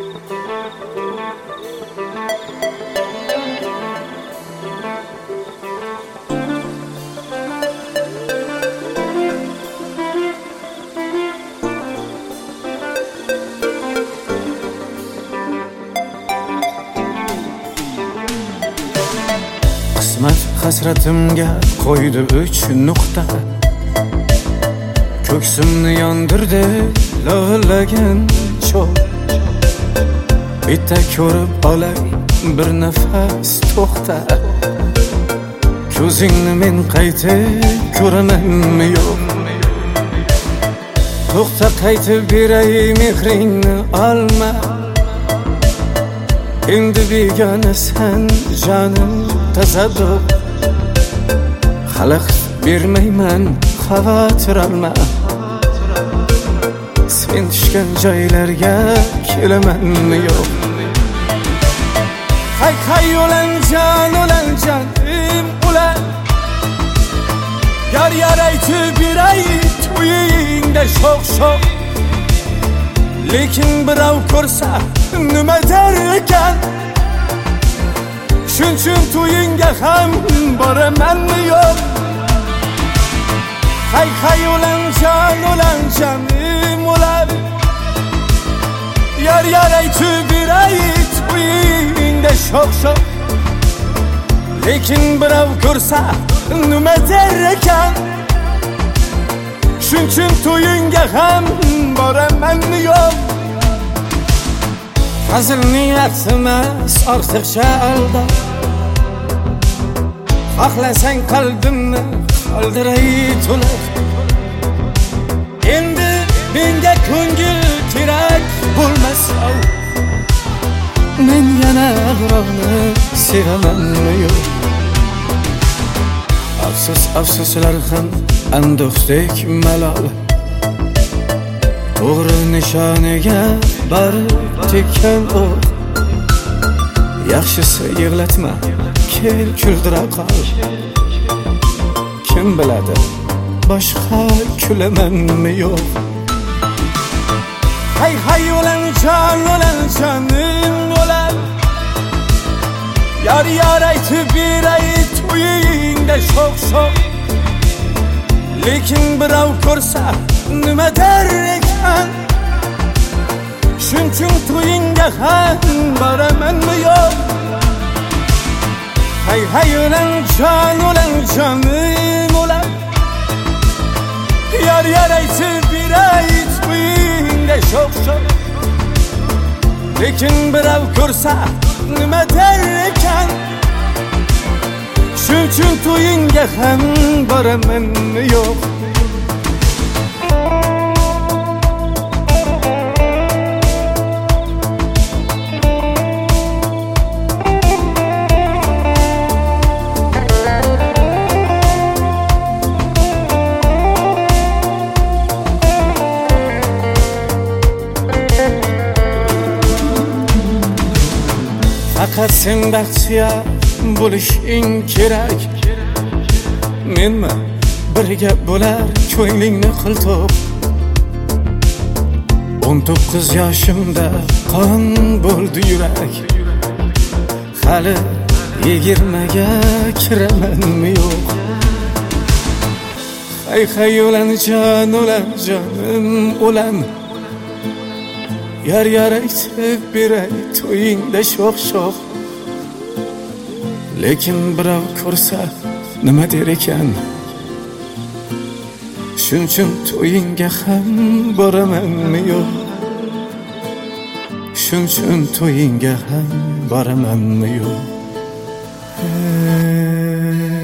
Qismat hasratimga qo'ydi 3 nuqta. Ko'ksimni yondirdi lo'llagan cho'g'. Bitta ko'rib olay bir nafas to'xta. Ko'zingni men qaytib ko'ramanmi yo'q? To'xta, qaytib beray mehringni olma. Endi begonasan jonim tasadduq. Xalaqit bermayman, xavotir olma. Sen tushgan joylarga kelamanmi yo'q? Hay o'lanjan ulan. Yar aytib beray to'yingda sho'x. Lekin birov ko'rsa nima der ekan? Shuning to'yingga ham boramanmi yo'q? Hay o'lanjan ulan. Yar aytib beray to'yingda sho'x. Lekin birov ko'rsa nima der ekan? Shuning to'yingga ham boramanmi yo'q? Hazil niyat emas, ortiqcha aldab. Xohlasang qalbimni qoldiray to'lib. Endi menga ko'ngil kerak bo'lmasa, men yana birovni sevamanmi yo'q? Afsuslar ham ando'xdek malol. To'g'ri nishoniga borib tekkan o'q. Yaxshisi yig'latma, kel kuldira qol. Kim biladi, boshqa kulamanmi yo'q? Hay o'lanjan ulan. Yar aytib beray to'yingda sho'x. Lekin birov ko'rsa nima der ekan? Shuning to'yingga ham boramanmi yo'q? Hay o'lanjan ulan. Yar aytib beray to'yingda sho'x. Lekin birov ko'rsa nima der ekan? Shuning to'yingga ham boramanmi yo'q? Faqat sen baxtiyor bo'lishing kerak. Menmi birga bo'lar ko'nglingni qiltoq. 19 yoshimda qon bo'ldi yurak. Hali 20ga kiramanmi yo'q? Hay o'lanjan ulan. Yar aytib beray to'yingda sho'x. Lekin birov ko'rsa nima der ekan? Shuning to'yingga ham boramanmi yo'q? Shuning to'yingga ham boramanmi yo'q?